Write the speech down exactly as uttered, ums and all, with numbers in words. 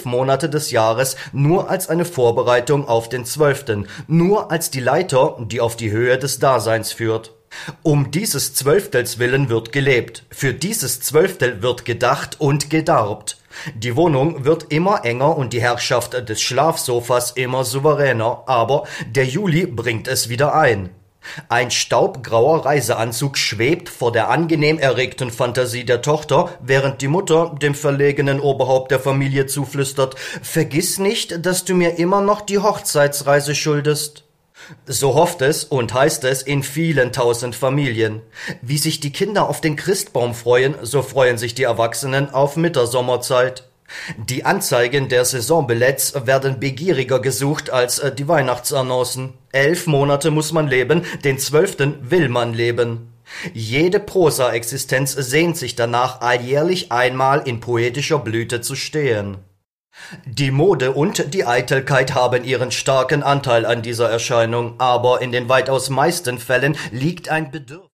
elf Monate des Jahres nur als eine Vorbereitung auf den zwölften, nur als die Leiter, die auf die Höhe des Daseins führt. Um dieses Zwölftels willen wird gelebt, für dieses Zwölftel wird gedacht und gedarbt. Die Wohnung wird immer enger und die Herrschaft des Schlafsofas immer souveräner, aber der Juli bringt es wieder ein. Ein staubgrauer Reiseanzug schwebt vor der angenehm erregten Fantasie der Tochter, während die Mutter dem verlegenen Oberhaupt der Familie zuflüstert: »Vergiss nicht, dass du mir immer noch die Hochzeitsreise schuldest.« So hofft es und heißt es in vielen tausend Familien. Wie sich die Kinder auf den Christbaum freuen, so freuen sich die Erwachsenen auf Mittersommerzeit. Die Anzeigen der Saisonbillets werden begieriger gesucht als äh, die Weihnachtsannoncen. Elf Monate muss man leben, den zwölften will man leben. Jede Prosa-Existenz sehnt sich danach, alljährlich einmal in poetischer Blüte zu stehen. Die Mode und die Eitelkeit haben ihren starken Anteil an dieser Erscheinung, aber in den weitaus meisten Fällen liegt ein Bedürfnis